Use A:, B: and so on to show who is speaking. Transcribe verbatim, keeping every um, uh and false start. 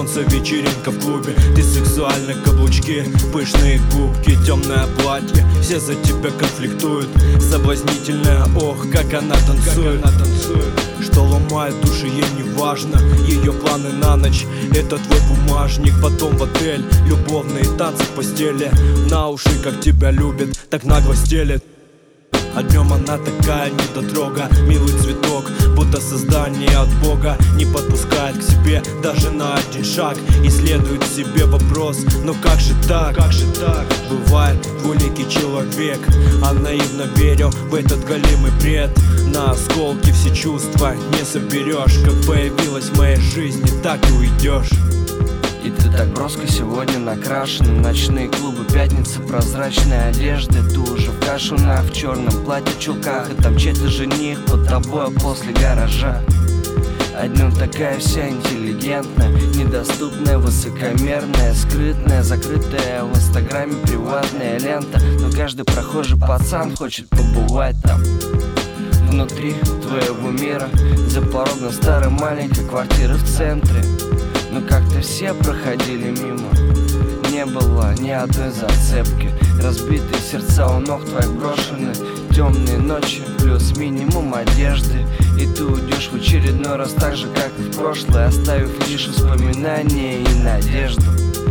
A: солнце, вечеринка в клубе. Ты сексуальные каблучки, пышные губки, темное платье. Все за тебя конфликтуют. Соблазнительная, ох, как она танцует, как она танцует. Что ломает души, ей не важно. Ее планы на ночь — это твой бумажник. Потом в отель, любовные танцы в постели. На уши, как тебя любит, так нагло стелет. А днем она такая недотрога, милый цветок, будто создание от Бога. Не подпускает к себе даже на один шаг. Исследует в себе вопрос: ну как же так, как же так? Бывает двуликий человек, а наивно верю в этот голимый бред. На осколки все чувства не соберешь. Как появилась в моей жизни, так и уйдешь.
B: И ты так броско сегодня накрашена. Ночные клубы, пятница, прозрачные одежды. Ты уже в кашунах, в черном платье, чулках. И там чей-то жених под тобой после гаража. А днем такая вся интеллигентная, недоступная, высокомерная, скрытная, закрытая в инстаграме приватная лента. Но каждый прохожий пацан хочет побывать там. Внутри твоего мира, за порогом старой маленькой квартиры в центре. Но как-то все проходили мимо, не было ни одной зацепки. Разбитые сердца у ног твоих брошены. Темные ночи плюс минимум одежды. И ты уйдешь в очередной раз так же, как и в прошлое, оставив лишь воспоминания и надежду.